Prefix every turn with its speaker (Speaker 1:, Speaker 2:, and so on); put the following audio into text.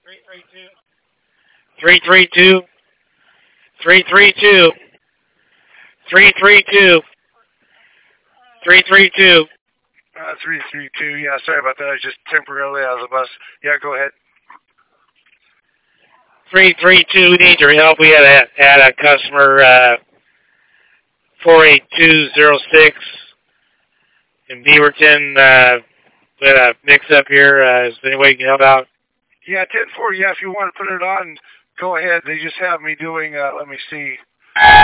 Speaker 1: 332. 332. 332. 332.
Speaker 2: 332. Yeah, sorry about that. I was just temporarily out of the bus. Yeah, go ahead.
Speaker 1: 332. We need your help. We had a customer 48206 in Beaverton. We had a mix-up here. Is there any way you can help out?
Speaker 2: Yeah, 10-4. Yeah, if you want to put it on, go ahead. They just have me doing, let me see.